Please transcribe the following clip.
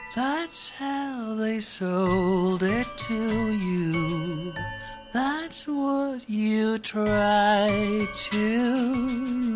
That's how they sold it to you. That's what you tried to